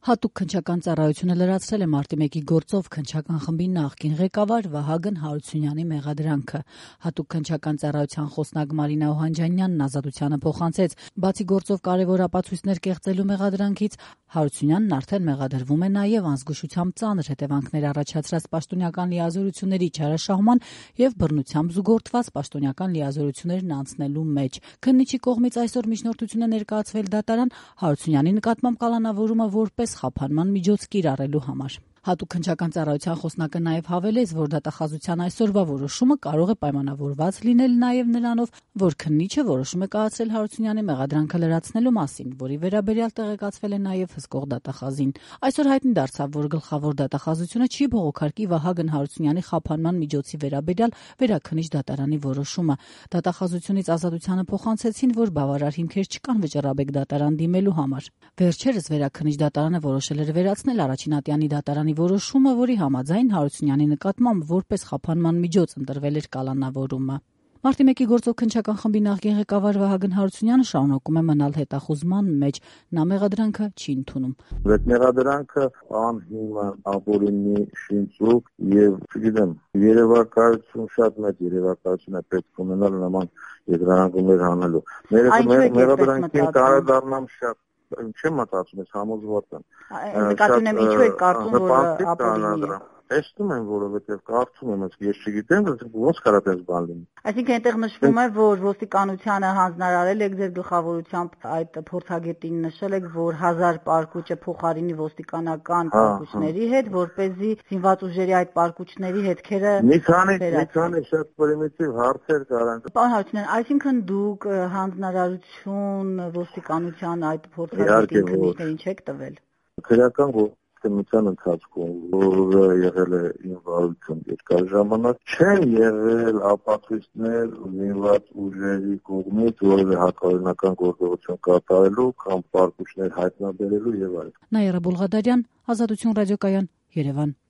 Հատուկ քննչական ծառայությունը լրացրել է մարտի 1-ի գործով քննչական խմբի նախկին ղեկավար Վահագն Հարությունյանի մեղադրանքը։ Հատուկ քննչական ծառայության խոսնակ Մարինա Օհանջանյանն Ազատությանը փոխանցեց, բացի գործով կարևոր ապացույցներ կեղծելու մեղադրանքից, Հարությունյանն արդեն մեղադրվում է նաև անզգուշությամբ ծանր հետևանքներ առաջացրած պաշտոնական լիազորությունների չարաշահման եւ բռնությամբ զուգորդված պաշտոնական լիազորություններն անցնելու մեջ։ Քննիչի կողմից այսօր միջնորդություն է ներկայացվել դատարան Հարությունյանի նկատմամբ կալանավորումը որպես խափանման միջոց կիրառելու համար։ Հատուկ քննչական ծառայության խոսնակը նաև հավելեց, որ դատախազության այսօրվա որոշումը կարող է պայմանավորված լինել նաև նրանով, որ քննիչը որոշում է կայացրել Հարությունյանի մեղադրանքը լրացնելու մասին, որի վերաբերյալ տեղեկացվել է նաև հսկող դատախազին։ Այսօր հայտնի դարձավ, որ գլխավոր դատախազությունը չի բողոքարկի Վահագն Հարությունյանի խափանման միջոցի վերաբերյալ վերաքննիչ դատարանի որոշումը։ Դատախազությունից Ազատությանը փոխանցեցին, որ բավարար հիմքեր չկան վճռաբեկ դատարան դիմելու համար։ Վերջերս վերաքննիչ դատարանը որոշել էր վերացնել առաջին ատյանի դատարանի որոշումը, որի համաձայն Հարությունյանի նկատմամբ որպես խափանման միջոց ընտրվել էր կալանավորումը։ Մարտի 1-ի գործով քննչական խմբի նախկին ղեկավար Վահագն Հարությունյանը շարունակում է մնալ հետախուզման մեջ, նա մեղադրանքը չի ընդունում։ Այդ մեղադրանքը անհիմն, ապօրինի, շինծուկ եւ, չգիտեմ, երևակայություն, շատ մեծ երևակայություն է պետք ունենալ նման եզրահանգումներ անելու։ Մեղադրանքին կարող դառնամ շատ չեմ մտածում, ես համոզված եմ։ Նկատում եմ ինչու եք կարծում, որ ապօրինի է։ Տեսնում եմ, որովհետև կարծում եմ, ես չգիտեմ, ոնց կարա դες բան լինի։ Այսինքն այնտեղ նշվում է, որ ոստիկանությանը հանձնարարել եք ձեր գլխավորությամբ այդ փորձագետին նշել եք, որ 1000 պարկուճը փոխարինի ոստիկանական պարկուճների հետ, որպեսզի զինված ուժերի այդ պարկուճների հետքերը մի քանի շատ պրիմիտիվ հարցեր կարան։ Պարոն Հարությունյան, այսինքն դուք հանձնարարություն ոստիկանության այդ փորձագետին քննիչներին չեք տվել։ Քրեական գործունեության ընթացքում, որը եղել է իմ վարույթում երկար ժամանակ, չեն եղել ապացույցներ զինված ուժերի կողմից որևէ հակաօրինական գործողություն կատարելու կամ պարկուճներ հայտնաբերելու եւ այլն։ Նաիրա Բուլղադարյան, Ազատություն ռադիոկայան, Երևան։